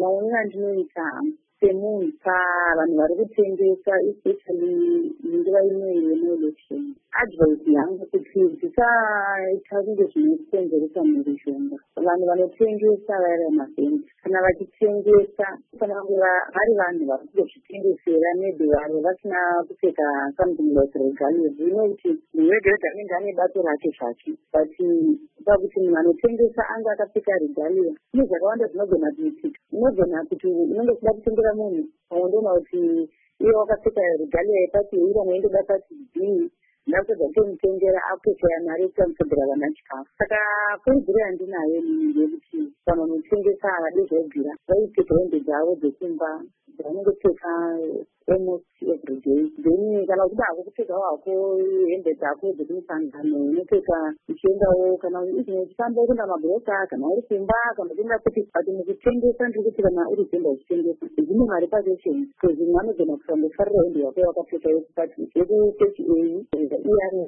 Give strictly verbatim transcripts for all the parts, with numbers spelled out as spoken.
maonero andinoita semunhu pavanhu vari kutengesa especially nguva inoyi yemuelection, advice yangu kuti tisaita kunge zvinokonzeresa mhirizhonga. Vanhu vanotengesa vairi mavhendi kana vachitengesa kana kunge vari vanhu vari kutozvitengesera maybe vari vasina kupfeka something like regalia, zvino kuti munhu wega wega anenge ane bato rake zvake, but pakuti munhu anotengesa anga akapfeka regalia ine zvakawanda zvinogona kuitika. Unogona kuti unenge uchida kutengera munhu unondoona kuti iye wakapfeka regalia yepati ira mwendoda pati b ndakudza kumutengera akupfekera mari yekuti amutengera vana chikafu. Saka kurudziro yandinayo nini ndeyekuti kana vanotengesa havadi zvobvira vaipfeka hembe dzavo dzekumba dzavanenge pfeka almost every day. Then kana uchida hako kupfekawo hako hembe dzako dzekumusangano unopfeka uchiendawo kana uchifamba kuenda mabhuroka kana uri kumba kana uchienda kuti but mukutengesa ndiri kuti kana uri kuenda uchitengesa zvine mari pazvesheni because mumwe anogona kusandofarira hembe yako yakapfeka yekupati yekutechi a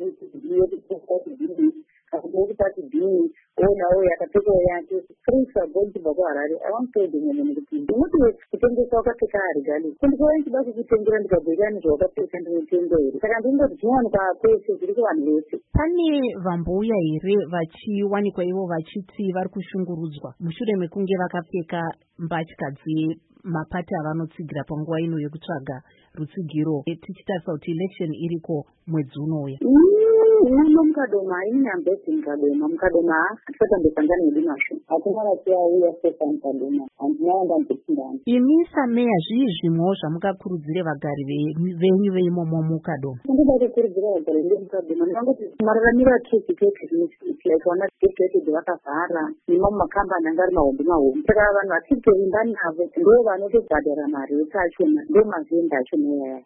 iyarekupati dhini onawo yakapfekawo yake frisa bonji bako harare avantoedemwenekuti ndinoti kutengesa wakapfeka regali kundikova nchida kukutengera ndikabheka nezvawakapfeka ndinotenga here. Saka ndinoti zvinowanikwa kwese zviri kuvanhu vese. Pane vambouya here vachiwanikwa ivo vachiti vari kushungurudzwa mushure mekunge vakapfeka mbatya dzemapati avanotsigira panguva ino yekutsvaga rutsigiro tichitarisa kuti election iriko mwedzi unouya? Uno mukadoma ini ambesi mukadoma mukadoma hatisatambesangana nedu masho hatina vachiauya sesa mukadoma handinaenda ndechindani. Imi sameya zvii zvimwewo zvamukakurudzire vagari venyu veimomo mukadoma? Ndinoda kukurudzira vagari vemukadoma ndingangoti mararamiro atisi keke like vana tikeke vakavhara nima mumakambani anga ari mahombe mahombe. Saka vanhu vatitoimba navo ndo vanotobhadhara mari yekachona ndo mavhenda achona yaya.